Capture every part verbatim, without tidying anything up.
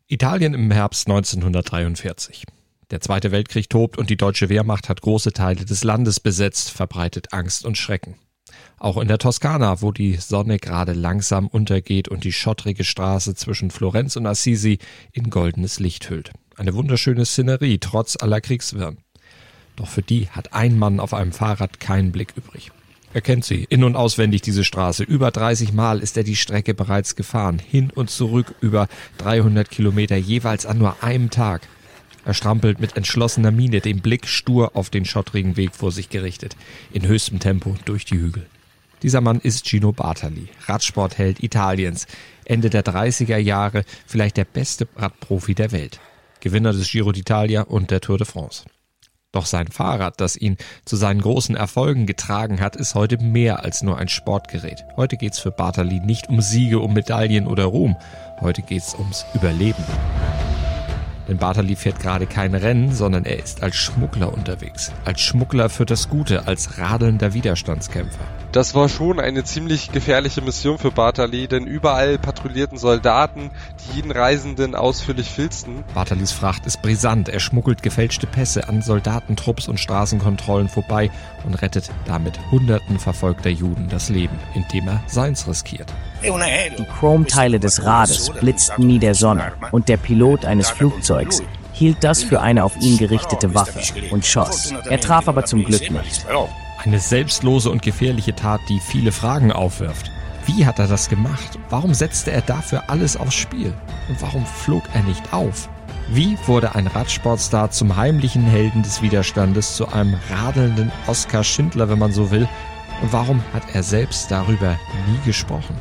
Italien im Herbst neunzehnhundertdreiundvierzig. Der Zweite Weltkrieg tobt und die deutsche Wehrmacht hat große Teile des Landes besetzt, verbreitet Angst und Schrecken. Auch in der Toskana, wo die Sonne gerade langsam untergeht und die schottrige Straße zwischen Florenz und Assisi in goldenes Licht hüllt. Eine wunderschöne Szenerie, trotz aller Kriegswirren. Doch für die hat ein Mann auf einem Fahrrad keinen Blick übrig. Er kennt sie, in- und auswendig diese Straße. Über dreißig Mal ist er die Strecke bereits gefahren. Hin und zurück über dreihundert Kilometer, jeweils an nur einem Tag. Er strampelt mit entschlossener Miene, den Blick stur auf den schottrigen Weg vor sich gerichtet. In höchstem Tempo durch die Hügel. Dieser Mann ist Gino Bartali, Radsportheld Italiens. Ende der dreißiger Jahre vielleicht der beste Radprofi der Welt. Gewinner des Giro d'Italia und der Tour de France. Doch sein Fahrrad, das ihn zu seinen großen Erfolgen getragen hat, ist heute mehr als nur ein Sportgerät. Heute geht's für Bartali nicht um Siege, um Medaillen oder Ruhm. Heute geht's ums Überleben. Denn Bartali fährt gerade kein Rennen, sondern er ist als Schmuggler unterwegs. Als Schmuggler für das Gute, als radelnder Widerstandskämpfer. Das war schon eine ziemlich gefährliche Mission für Bartali, denn überall patrouillierten Soldaten, die jeden Reisenden ausführlich filzten. Bartalis Fracht ist brisant. Er schmuggelt gefälschte Pässe an Soldatentrupps und Straßenkontrollen vorbei und rettet damit Hunderten verfolgter Juden das Leben, indem er seins riskiert. Die Chromteile des Rades blitzten nie der Sonne und der Pilot eines Flugzeugs hielt das für eine auf ihn gerichtete Waffe und schoss. Er traf aber zum Glück nicht. Eine selbstlose und gefährliche Tat, die viele Fragen aufwirft. Wie hat er das gemacht? Warum setzte er dafür alles aufs Spiel? Und warum flog er nicht auf? Wie wurde ein Radsportstar zum heimlichen Helden des Widerstandes, zu einem radelnden Oskar Schindler, wenn man so will? Und warum hat er selbst darüber nie gesprochen?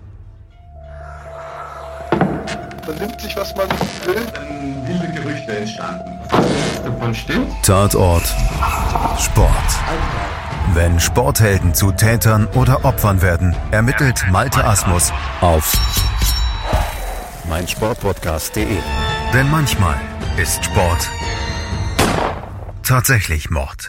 Man nimmt sich, was man will. Dann wilde Gerüchte entstanden. Davon stimmt. Tatort Sport. Wenn Sporthelden zu Tätern oder Opfern werden, ermittelt Malte Asmus auf meinsportpodcast punkt de. Denn manchmal ist Sport tatsächlich Mord.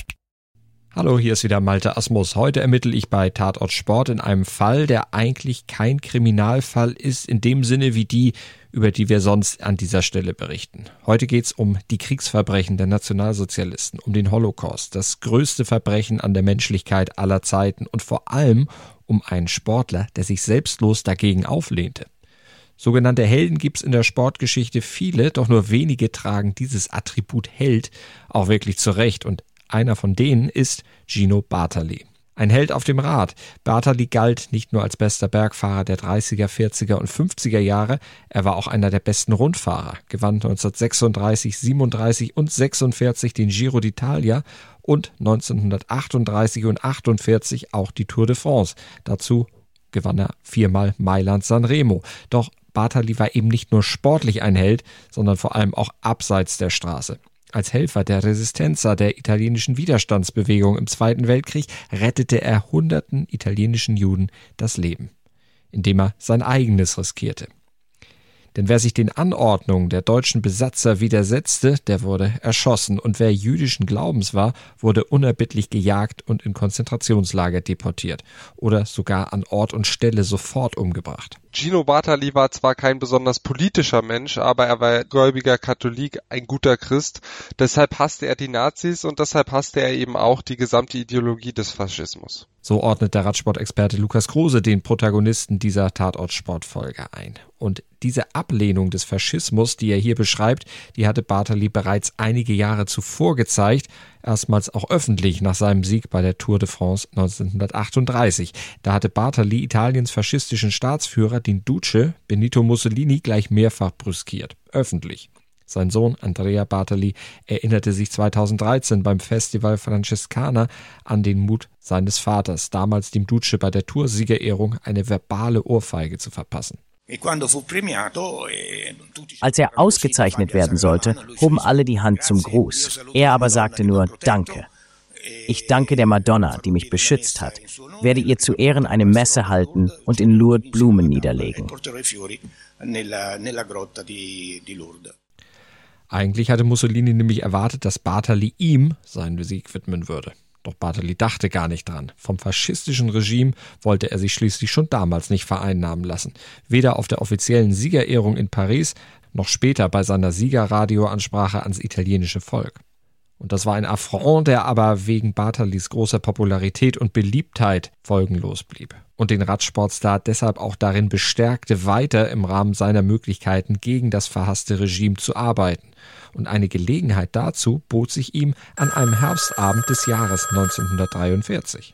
Hallo, hier ist wieder Malte Asmus. Heute ermittle ich bei Tatort Sport in einem Fall, der eigentlich kein Kriminalfall ist, in dem Sinne wie die, über die wir sonst an dieser Stelle berichten. Heute geht's um die Kriegsverbrechen der Nationalsozialisten, um den Holocaust, das größte Verbrechen an der Menschlichkeit aller Zeiten und vor allem um einen Sportler, der sich selbstlos dagegen auflehnte. Sogenannte Helden gibt's in der Sportgeschichte viele, doch nur wenige tragen dieses Attribut Held auch wirklich zurecht und einer von denen ist Gino Bartali. Ein Held auf dem Rad. Bartali galt nicht nur als bester Bergfahrer der dreißiger, vierziger und fünfziger Jahre, er war auch einer der besten Rundfahrer, gewann neunzehnhundertsechsunddreißig, siebenunddreißig und sechsundvierzig den Giro d'Italia und neunzehnhundertachtunddreißig und achtundvierzig auch die Tour de France. Dazu gewann er viermal Mailand-San Remo. Doch Bartali war eben nicht nur sportlich ein Held, sondern vor allem auch abseits der Straße. Als Helfer der Resistenza, der italienischen Widerstandsbewegung im Zweiten Weltkrieg, rettete er hunderten italienischen Juden das Leben, indem er sein eigenes riskierte. Denn wer sich den Anordnungen der deutschen Besatzer widersetzte, der wurde erschossen und wer jüdischen Glaubens war, wurde unerbittlich gejagt und in Konzentrationslager deportiert oder sogar an Ort und Stelle sofort umgebracht. Gino Bartali war zwar kein besonders politischer Mensch, aber er war gläubiger Katholik, ein guter Christ. Deshalb hasste er die Nazis und deshalb hasste er eben auch die gesamte Ideologie des Faschismus. So ordnet der Radsportexperte Lukas Kruse den Protagonisten dieser Tatort-Sport-Folge ein. Und diese Ablehnung des Faschismus, die er hier beschreibt, die hatte Bartali bereits einige Jahre zuvor gezeigt, erstmals auch öffentlich nach seinem Sieg bei der Tour de France neunzehnhundertachtunddreißig. Da hatte Bartali Italiens faschistischen Staatsführer, den Duce Benito Mussolini, gleich mehrfach brüskiert, öffentlich. Sein Sohn Andrea Bartali erinnerte sich zweitausenddreizehn beim Festival Francescana an den Mut seines Vaters, damals dem Duce bei der Tour-Siegerehrung eine verbale Ohrfeige zu verpassen. Als er ausgezeichnet werden sollte, hoben alle die Hand zum Gruß. Er aber sagte nur Danke. Ich danke der Madonna, die mich beschützt hat, werde ihr zu Ehren eine Messe halten und in Lourdes Blumen niederlegen. Eigentlich hatte Mussolini nämlich erwartet, dass Bartali ihm seinen Sieg widmen würde. Doch Bartali dachte gar nicht dran. Vom faschistischen Regime wollte er sich schließlich schon damals nicht vereinnahmen lassen. Weder auf der offiziellen Siegerehrung in Paris noch später bei seiner Siegerradioansprache ans italienische Volk. Und das war ein Affront, der aber wegen Bartalis großer Popularität und Beliebtheit folgenlos blieb und den Radsportstar deshalb auch darin bestärkte, weiter im Rahmen seiner Möglichkeiten gegen das verhasste Regime zu arbeiten. Und eine Gelegenheit dazu bot sich ihm an einem Herbstabend des Jahres neunzehnhundertdreiundvierzig.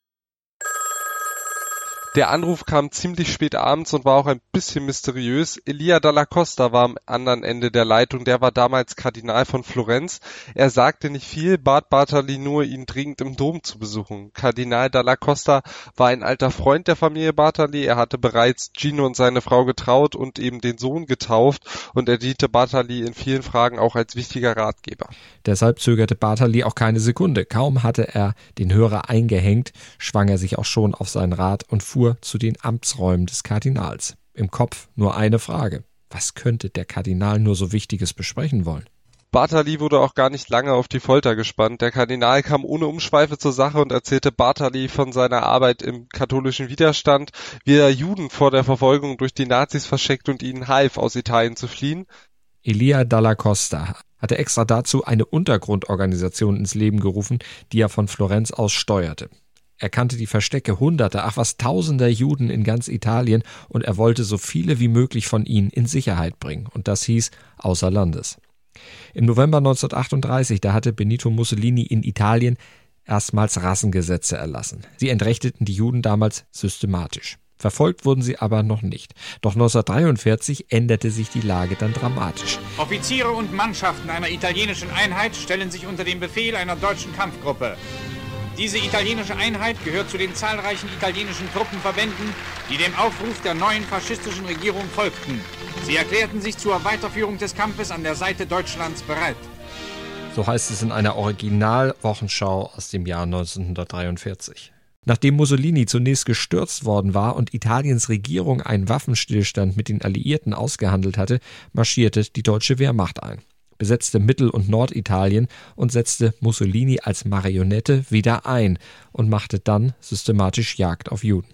Der Anruf kam ziemlich spät abends und war auch ein bisschen mysteriös. Elia Dalla Costa war am anderen Ende der Leitung, der war damals Kardinal von Florenz. Er sagte nicht viel, bat Bartali nur, ihn dringend im Dom zu besuchen. Kardinal Dalla Costa war ein alter Freund der Familie Bartali, er hatte bereits Gino und seine Frau getraut und eben den Sohn getauft und er diente Bartali in vielen Fragen auch als wichtiger Ratgeber. Deshalb zögerte Bartali auch keine Sekunde. Kaum hatte er den Hörer eingehängt, schwang er sich auch schon auf seinen Rat und fuhr zu den Amtsräumen des Kardinals. Im Kopf nur eine Frage: Was könnte der Kardinal nur so Wichtiges besprechen wollen? Bartali wurde auch gar nicht lange auf die Folter gespannt. Der Kardinal kam ohne Umschweife zur Sache und erzählte Bartali von seiner Arbeit im katholischen Widerstand, wie er Juden vor der Verfolgung durch die Nazis verschickt und ihnen half, aus Italien zu fliehen. Elia Dalla Costa hatte extra dazu eine Untergrundorganisation ins Leben gerufen, die er von Florenz aus steuerte. Er kannte die Verstecke Hunderte, ach was Tausender Juden in ganz Italien und er wollte so viele wie möglich von ihnen in Sicherheit bringen. Und das hieß außer Landes. Im November neunzehnhundertachtunddreißig, da hatte Benito Mussolini in Italien erstmals Rassengesetze erlassen. Sie entrechteten die Juden damals systematisch. Verfolgt wurden sie aber noch nicht. Doch neunzehnhundertdreiundvierzig änderte sich die Lage dann dramatisch. Offiziere und Mannschaften einer italienischen Einheit stellen sich unter den Befehl einer deutschen Kampfgruppe. Diese italienische Einheit gehört zu den zahlreichen italienischen Truppenverbänden, die dem Aufruf der neuen faschistischen Regierung folgten. Sie erklärten sich zur Weiterführung des Kampfes an der Seite Deutschlands bereit. So heißt es in einer Original-Wochenschau aus dem Jahr neunzehnhundertdreiundvierzig. Nachdem Mussolini zunächst gestürzt worden war und Italiens Regierung einen Waffenstillstand mit den Alliierten ausgehandelt hatte, marschierte die deutsche Wehrmacht ein, besetzte Mittel- und Norditalien und setzte Mussolini als Marionette wieder ein und machte dann systematisch Jagd auf Juden.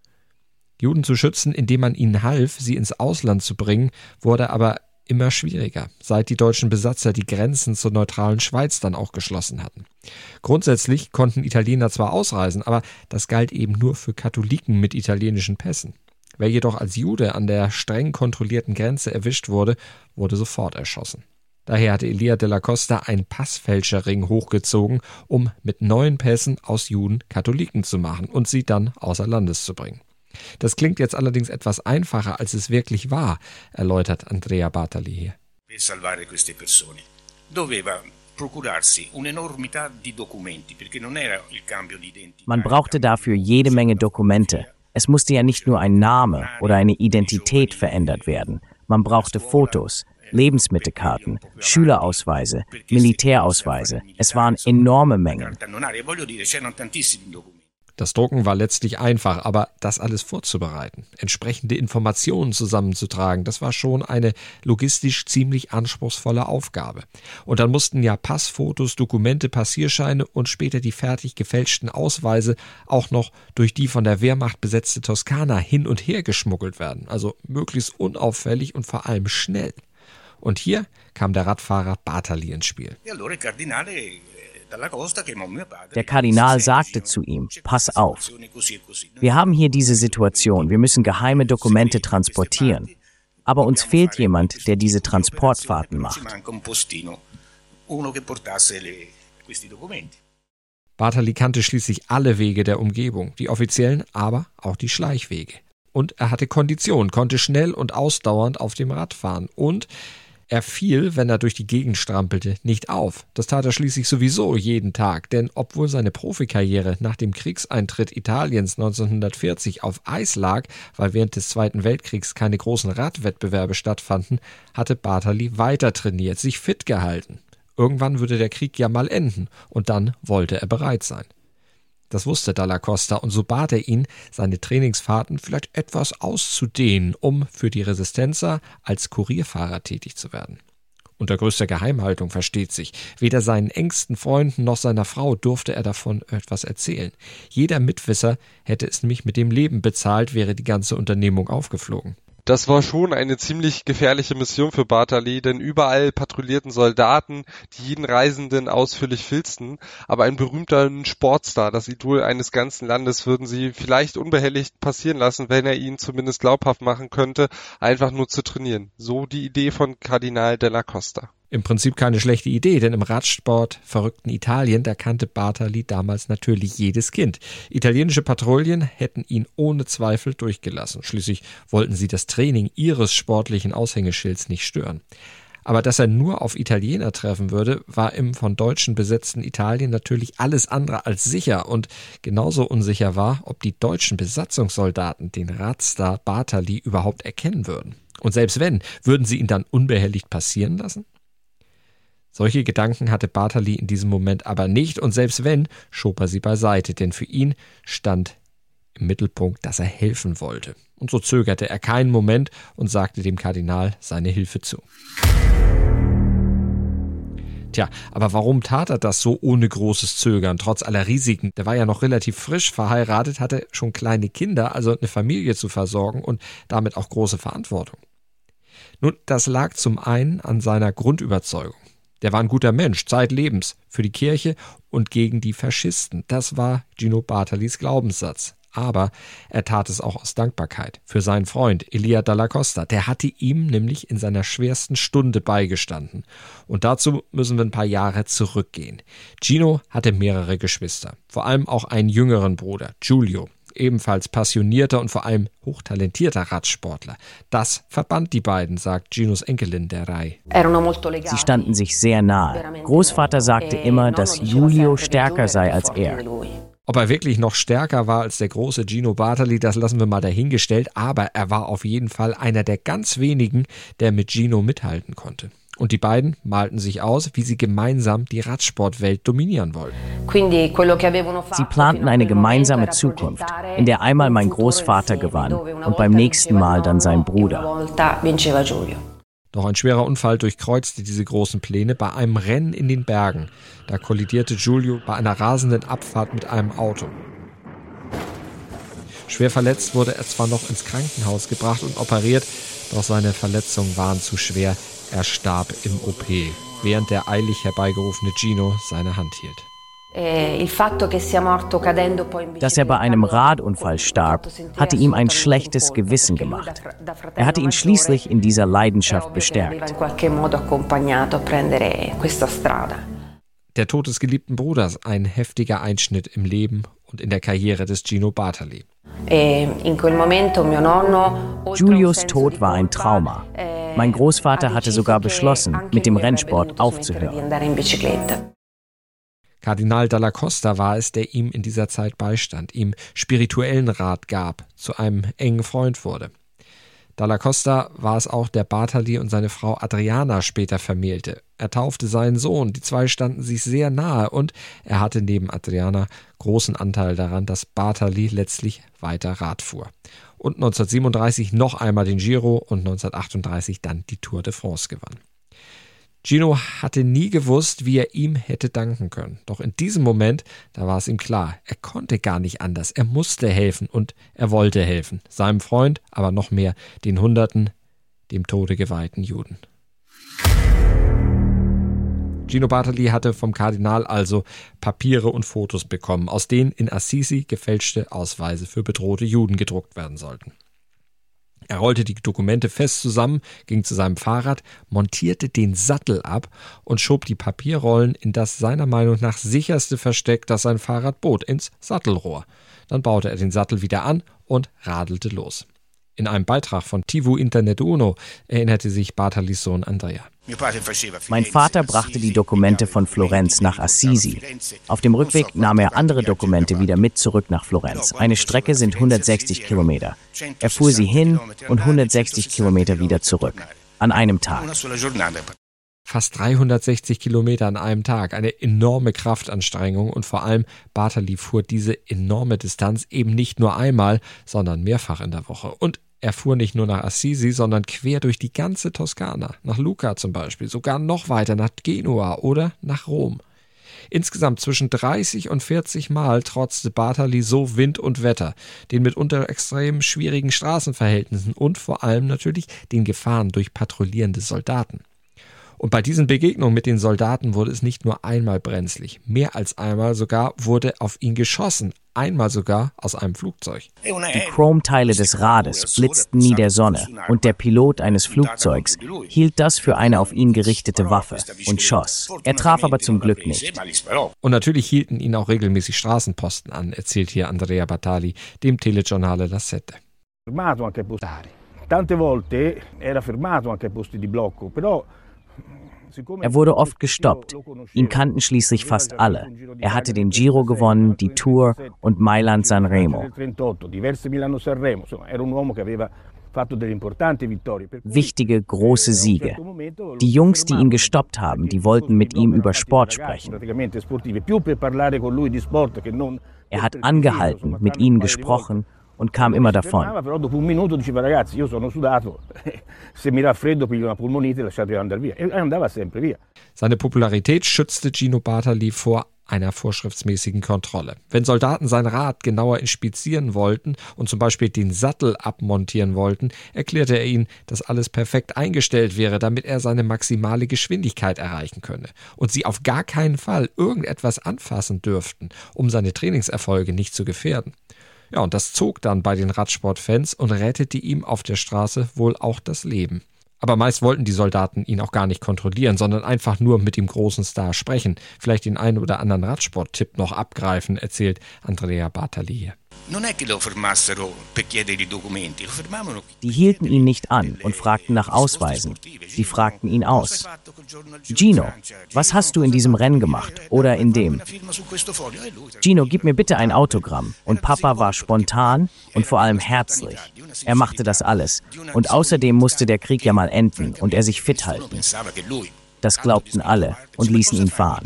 Juden zu schützen, indem man ihnen half, sie ins Ausland zu bringen, wurde aber immer schwieriger, seit die deutschen Besatzer die Grenzen zur neutralen Schweiz dann auch geschlossen hatten. Grundsätzlich konnten Italiener zwar ausreisen, aber das galt eben nur für Katholiken mit italienischen Pässen. Wer jedoch als Jude an der streng kontrollierten Grenze erwischt wurde, wurde sofort erschossen. Daher hatte Elia Dalla Costa einen Passfälscherring hochgezogen, um mit neuen Pässen aus Juden Katholiken zu machen und sie dann außer Landes zu bringen. Das klingt jetzt allerdings etwas einfacher, als es wirklich war, erläutert Andrea Bartali hier. Per salvare queste persone doveva procurarsi un'enormità di documenti, perché non era il cambio di identità. Man brauchte dafür jede Menge Dokumente. Es musste ja nicht nur ein Name oder eine Identität verändert werden. Man brauchte Fotos, Lebensmittelkarten, Schülerausweise, Militärausweise. Es waren enorme Mengen. Das Drucken war letztlich einfach, aber das alles vorzubereiten, entsprechende Informationen zusammenzutragen, das war schon eine logistisch ziemlich anspruchsvolle Aufgabe. Und dann mussten ja Passfotos, Dokumente, Passierscheine und später die fertig gefälschten Ausweise auch noch durch die von der Wehrmacht besetzte Toskana hin und her geschmuggelt werden, also möglichst unauffällig und vor allem schnell. Und hier kam der Radfahrer Bartali ins Spiel. Der Kardinal sagte zu ihm, pass auf, wir haben hier diese Situation, wir müssen geheime Dokumente transportieren, aber uns fehlt jemand, der diese Transportfahrten macht. Bartali kannte schließlich alle Wege der Umgebung, die offiziellen, aber auch die Schleichwege. Und er hatte Kondition, konnte schnell und ausdauernd auf dem Rad fahren und er fiel, wenn er durch die Gegend strampelte, nicht auf. Das tat er schließlich sowieso jeden Tag, denn obwohl seine Profikarriere nach dem Kriegseintritt Italiens neunzehnhundertvierzig auf Eis lag, weil während des Zweiten Weltkriegs keine großen Radwettbewerbe stattfanden, hatte Bartali weiter trainiert, sich fit gehalten. Irgendwann würde der Krieg ja mal enden und dann wollte er bereit sein. Das wusste Dalla Costa und so bat er ihn, seine Trainingsfahrten vielleicht etwas auszudehnen, um für die Resistenza als Kurierfahrer tätig zu werden. Unter größter Geheimhaltung, versteht sich. Weder seinen engsten Freunden noch seiner Frau durfte er davon etwas erzählen. Jeder Mitwisser hätte es nämlich mit dem Leben bezahlt, wäre die ganze Unternehmung aufgeflogen. Das war schon eine ziemlich gefährliche Mission für Bartali, denn überall patrouillierten Soldaten, die jeden Reisenden ausführlich filzten, aber ein berühmter Sportstar, das Idol eines ganzen Landes, würden sie vielleicht unbehelligt passieren lassen, wenn er ihnen zumindest glaubhaft machen könnte, einfach nur zu trainieren. So die Idee von Kardinal Della Costa. Im Prinzip keine schlechte Idee, denn im Radsport verrückten Italien, da kannte Bartali damals natürlich jedes Kind. Italienische Patrouillen hätten ihn ohne Zweifel durchgelassen. Schließlich wollten sie das Training ihres sportlichen Aushängeschilds nicht stören. Aber dass er nur auf Italiener treffen würde, war im von Deutschen besetzten Italien natürlich alles andere als sicher. Und genauso unsicher war, ob die deutschen Besatzungssoldaten den Radstar Bartali überhaupt erkennen würden. Und selbst wenn, würden sie ihn dann unbehelligt passieren lassen? Solche Gedanken hatte Bartali in diesem Moment aber nicht, und selbst wenn, schob er sie beiseite, denn für ihn stand im Mittelpunkt, dass er helfen wollte. Und so zögerte er keinen Moment und sagte dem Kardinal seine Hilfe zu. Tja, aber warum tat er das so ohne großes Zögern, trotz aller Risiken? Der war ja noch relativ frisch verheiratet, hatte schon kleine Kinder, also eine Familie zu versorgen und damit auch große Verantwortung. Nun, das lag zum einen an seiner Grundüberzeugung. Der war ein guter Mensch, zeitlebens, für die Kirche und gegen die Faschisten. Das war Gino Bartalis Glaubenssatz. Aber er tat es auch aus Dankbarkeit für seinen Freund Elia Dalla Costa. Der hatte ihm nämlich in seiner schwersten Stunde beigestanden. Und dazu müssen wir ein paar Jahre zurückgehen. Gino hatte mehrere Geschwister, vor allem auch einen jüngeren Bruder, Giulio. Ebenfalls passionierter und vor allem hochtalentierter Radsportler. Das verband die beiden, sagt Ginos Enkelin der Rai. Sie standen sich sehr nahe. Großvater sagte immer, dass Giulio stärker sei als er. Ob er wirklich noch stärker war als der große Gino Bartali, das lassen wir mal dahingestellt, aber er war auf jeden Fall einer der ganz wenigen, der mit Gino mithalten konnte. Und die beiden malten sich aus, wie sie gemeinsam die Radsportwelt dominieren wollten. Sie planten eine gemeinsame Zukunft, in der einmal mein Großvater gewann und beim nächsten Mal dann sein Bruder. Doch ein schwerer Unfall durchkreuzte diese großen Pläne bei einem Rennen in den Bergen. Da kollidierte Giulio bei einer rasenden Abfahrt mit einem Auto. Schwer verletzt wurde er zwar noch ins Krankenhaus gebracht und operiert, doch seine Verletzungen waren zu schwer. Er starb im O P, während der eilig herbeigerufene Gino seine Hand hielt. Dass er bei einem Radunfall starb, hatte ihm ein schlechtes Gewissen gemacht. Er hatte ihn schließlich in dieser Leidenschaft bestärkt. Der Tod des geliebten Bruders, ein heftiger Einschnitt im Leben und in der Karriere des Gino Bartali. Giulios Tod war ein Trauma. Mein Großvater hatte sogar beschlossen, mit dem Rennsport aufzuhören. Kardinal Dalla Costa war es, der ihm in dieser Zeit beistand, ihm spirituellen Rat gab, zu einem engen Freund wurde. Dalla Costa war es auch, der Bartali und seine Frau Adriana später vermählte. Er taufte seinen Sohn, die zwei standen sich sehr nahe und er hatte neben Adriana großen Anteil daran, dass Bartali letztlich weiter Rad fuhr. Und neunzehnhundertsiebenunddreißig noch einmal den Giro und neunzehnhundertachtunddreißig dann die Tour de France gewann. Gino hatte nie gewusst, wie er ihm hätte danken können. Doch in diesem Moment, da war es ihm klar, er konnte gar nicht anders. Er musste helfen und er wollte helfen. Seinem Freund, aber noch mehr den Hunderten, dem Tode geweihten Juden. Gino Bartali hatte vom Kardinal also Papiere und Fotos bekommen, aus denen in Assisi gefälschte Ausweise für bedrohte Juden gedruckt werden sollten. Er rollte die Dokumente fest zusammen, ging zu seinem Fahrrad, montierte den Sattel ab und schob die Papierrollen in das seiner Meinung nach sicherste Versteck, das sein Fahrrad bot, ins Sattelrohr. Dann baute er den Sattel wieder an und radelte los. In einem Beitrag von T V Internet Uno erinnerte sich Bartalis Sohn Andrea. Mein Vater brachte die Dokumente von Florenz nach Assisi. Auf dem Rückweg nahm er andere Dokumente wieder mit zurück nach Florenz. Eine Strecke sind hundertsechzig Kilometer. Er fuhr sie hin und hundertsechzig Kilometer wieder zurück. An einem Tag. Fast dreihundertsechzig Kilometer an einem Tag, eine enorme Kraftanstrengung und vor allem Bartali fuhr diese enorme Distanz eben nicht nur einmal, sondern mehrfach in der Woche. Und er fuhr nicht nur nach Assisi, sondern quer durch die ganze Toskana, nach Lucca zum Beispiel, sogar noch weiter nach Genua oder nach Rom. Insgesamt zwischen dreißig und vierzig Mal trotzte Bartali so Wind und Wetter, den mitunter extrem schwierigen Straßenverhältnissen und vor allem natürlich den Gefahren durch patrouillierende Soldaten. Und bei diesen Begegnungen mit den Soldaten wurde es nicht nur einmal brenzlig, mehr als einmal sogar wurde auf ihn geschossen, einmal sogar aus einem Flugzeug. Die Chromteile des Rades blitzten nie der Sonne und der Pilot eines Flugzeugs hielt das für eine auf ihn gerichtete Waffe und schoss. Er traf aber zum Glück nicht. Und natürlich hielten ihn auch regelmäßig Straßenposten an, erzählt hier Andrea Bartali, dem Telegiornale La Sette. Tante volte era fermato anche ai posti di blocco, però Er wurde oft gestoppt. Ihn kannten schließlich fast alle. Er hatte den Giro gewonnen, die Tour und Mailand-San Remo. Wichtige, große Siege. Die Jungs, die ihn gestoppt haben, die wollten mit ihm über Sport sprechen. Er hat angehalten, mit ihnen gesprochen und kam immer davon. Seine Popularität schützte Gino Bartali vor einer vorschriftsmäßigen Kontrolle. Wenn Soldaten sein Rad genauer inspizieren wollten und zum Beispiel den Sattel abmontieren wollten, erklärte er ihnen, dass alles perfekt eingestellt wäre, damit er seine maximale Geschwindigkeit erreichen könne und sie auf gar keinen Fall irgendetwas anfassen dürften, um seine Trainingserfolge nicht zu gefährden. Ja, und das zog dann bei den Radsportfans und rettete ihm auf der Straße wohl auch das Leben. Aber meist wollten die Soldaten ihn auch gar nicht kontrollieren, sondern einfach nur mit dem großen Star sprechen, vielleicht den einen oder anderen Radsporttipp noch abgreifen, erzählt Andrea Bartali hier. Die hielten ihn nicht an und fragten nach Ausweisen. Sie fragten ihn aus. Gino, was hast du in diesem Rennen gemacht oder in dem? Gino, gib mir bitte ein Autogramm. Und Papa war spontan und vor allem herzlich. Er machte das alles. Und außerdem musste der Krieg ja mal enden und er sich fit halten. Das glaubten alle und ließen ihn fahren.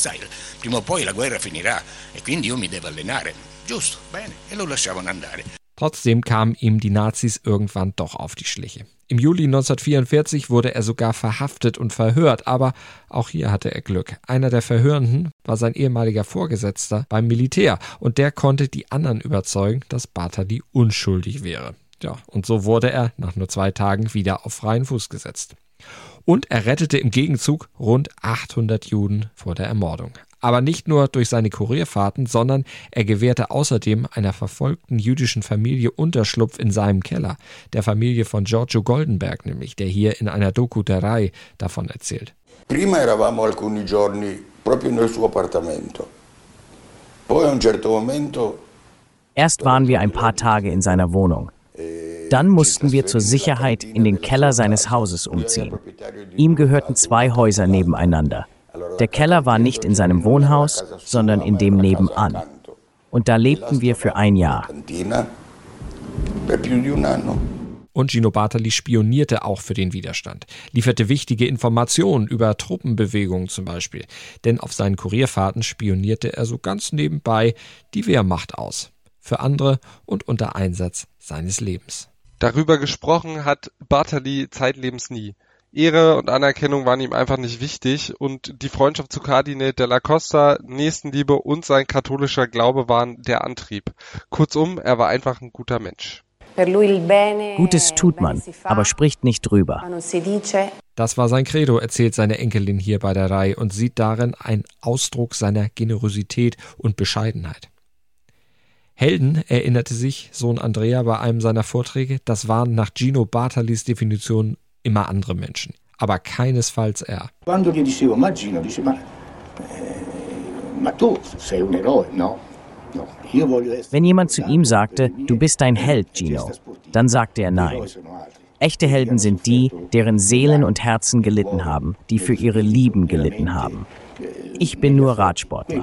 Trotzdem kamen ihm die Nazis irgendwann doch auf die Schliche. Im Juli neunzehnhundertvierundvierzig wurde er sogar verhaftet und verhört, aber auch hier hatte er Glück. Einer der Verhörenden war sein ehemaliger Vorgesetzter beim Militär und der konnte die anderen überzeugen, dass Bartali unschuldig wäre. Ja, und so wurde er nach nur zwei Tagen wieder auf freien Fuß gesetzt. Und er rettete im Gegenzug rund achthundert Juden vor der Ermordung. Aber nicht nur durch seine Kurierfahrten, sondern er gewährte außerdem einer verfolgten jüdischen Familie Unterschlupf in seinem Keller, der Familie von Giorgio Goldenberg nämlich, der hier in einer Doku der Rai davon erzählt. Prima eravamo alcuni giorni proprio nel suo appartamento. Poi a un certo momento. Erst waren wir ein paar Tage in seiner Wohnung. Dann mussten wir zur Sicherheit in den Keller seines Hauses umziehen. Ihm gehörten zwei Häuser nebeneinander. Der Keller war nicht in seinem Wohnhaus, sondern in dem nebenan. Und da lebten wir für ein Jahr. Und Gino Bartali spionierte auch für den Widerstand, lieferte wichtige Informationen über Truppenbewegungen zum Beispiel. Denn auf seinen Kurierfahrten spionierte er so ganz nebenbei die Wehrmacht aus. Für andere und unter Einsatz seines Lebens. Darüber gesprochen hat Bartali zeitlebens nie. Ehre und Anerkennung waren ihm einfach nicht wichtig und die Freundschaft zu Cardinal della Costa, Nächstenliebe und sein katholischer Glaube waren der Antrieb. Kurzum, er war einfach ein guter Mensch. Gutes tut man, aber spricht nicht drüber. Das war sein Credo, erzählt seine Enkelin hier bei der Rai und sieht darin einen Ausdruck seiner Generosität und Bescheidenheit. Helden, erinnerte sich Sohn Andrea bei einem seiner Vorträge, das waren nach Gino Bartalis Definition immer andere Menschen, aber keinesfalls er. Wenn jemand zu ihm sagte, du bist ein Held, Gino, dann sagte er nein. Echte Helden sind die, deren Seelen und Herzen gelitten haben, die für ihre Lieben gelitten haben. Ich bin nur Radsportler.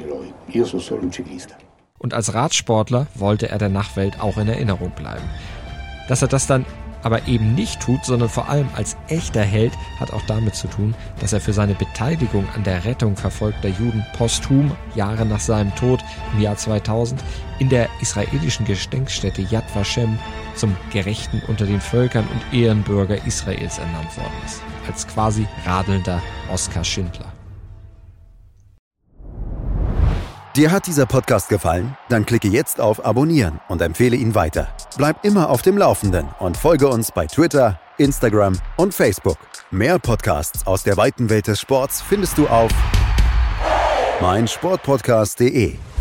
Und als Radsportler wollte er der Nachwelt auch in Erinnerung bleiben. Dass er das dann aber eben nicht tut, sondern vor allem als echter Held, hat auch damit zu tun, dass er für seine Beteiligung an der Rettung verfolgter Juden posthum, Jahre nach seinem Tod im Jahr zweitausend, in der israelischen Gedenkstätte Yad Vashem zum Gerechten unter den Völkern und Ehrenbürger Israels ernannt worden ist. Als quasi radelnder Oskar Schindler. Dir hat dieser Podcast gefallen? Dann klicke jetzt auf Abonnieren und empfehle ihn weiter. Bleib immer auf dem Laufenden und folge uns bei Twitter, Instagram und Facebook. Mehr Podcasts aus der weiten Welt des Sports findest du auf meinsportpodcast punkt de.